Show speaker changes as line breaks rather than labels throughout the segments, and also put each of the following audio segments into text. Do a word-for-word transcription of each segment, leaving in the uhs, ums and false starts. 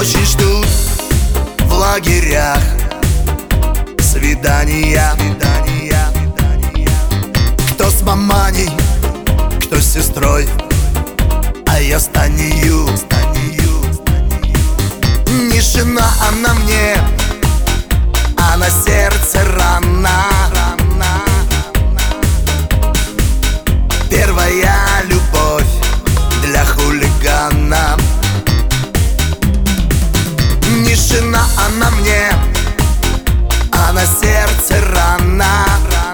очень ждут в лагерях свидания, свидания. Кто с маманей, кто с сестрой, а я с Танею. Не жена она мне, а на сердце рана. Первая любовь для хулигана. Не жена она мне, а на сердце рана.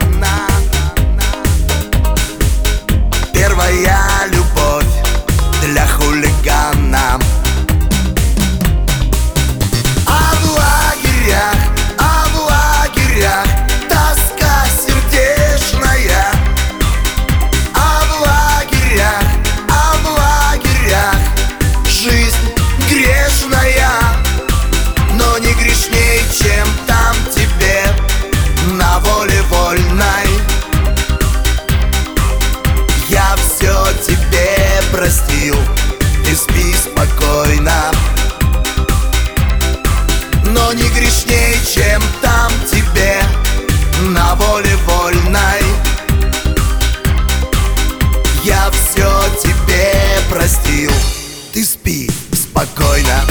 Первая любовь для хулигана. А в лагерях, а в лагерях тоска сердечная. А в лагерях, а в лагерях жизнь грешная. Но не грешней, чем там тебе на воле вольной. Я все тебе простил, ты спи спокойно. Но не грешней, чем там тебе на воле вольной. Я все тебе простил, ты спи спокойно.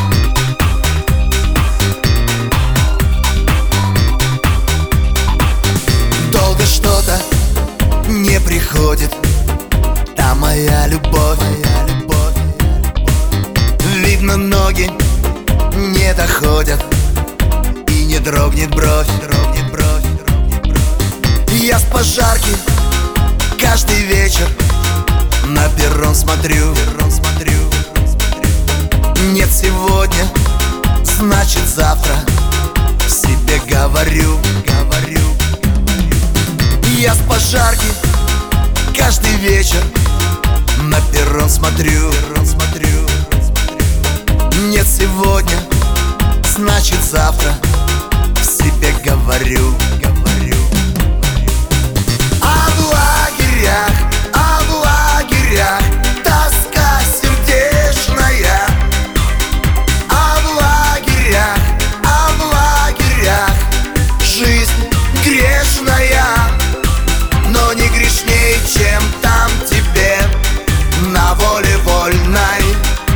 Долго что-то не приходит та моя любовь, моя любовь. Видно, ноги не доходят и не дрогнет бровь, дрогнет бровь, дрогнет бровь. Я с пожарки каждый вечер на перрон смотрю, перрон смотрю. Нет сегодня, значит завтра, себе говорю, говорю. Я с пожарки каждый вечер на перрон смотрю, перрон смотрю. Нет сегодня, значит завтра, себе говорю, говорю. А в лагерях, а в лагерях тоска сердечная. А в лагерях, а в лагерях жизнь грешная. Но не грешней, чем там тебе на воле вольной.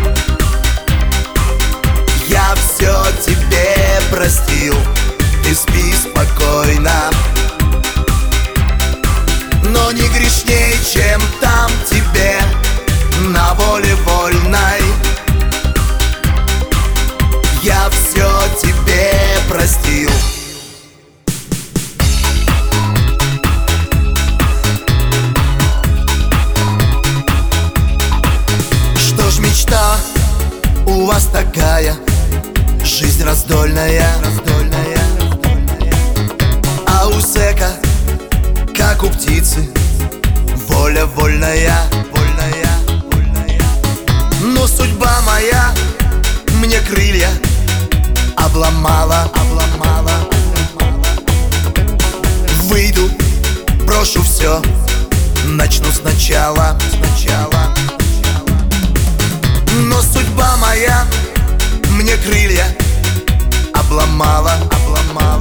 Я все тебе простил, ты спи спокойно. Но не грешней, чем там тебе на воле вольной. Я все тебе простил. Что ж мечта у вас такая, жизнь раздольная, раздольная. А у зэка, как у птицы, воля вольная, вольная, вольная. Но судьба моя мне крылья обломала, обломала. Выйду, брошу все, начну сначала, сначала. Но судьба моя мне крылья обломала, обломала.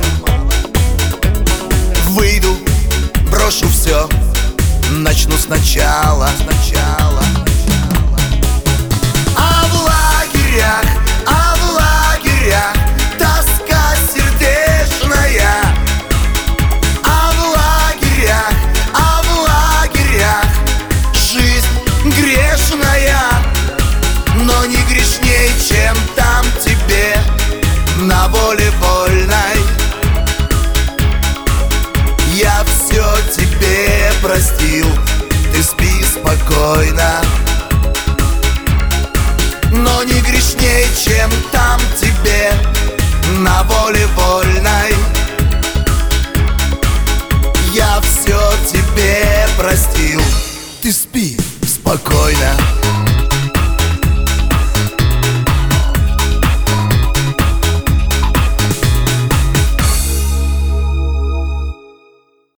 Выйду, брошу все, начну сначала, сначала. А в лагерях, а в лагерях тоска сердечная. А в лагерях, а в лагерях жизнь грешная. Но не грешней, чем там тебе на воле вольной. Я все тебе простил, ты спи спокойно. Но не грешней, чем там тебе на воле вольной. Я все тебе простил, ты спи спокойно.